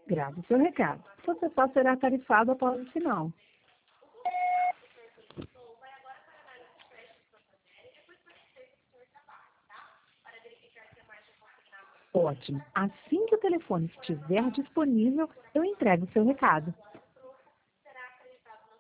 Grave seu recado. Você só será tarifado após o sinal. Ótimo. Assim que o telefone estiver disponível, eu entrego seu recado.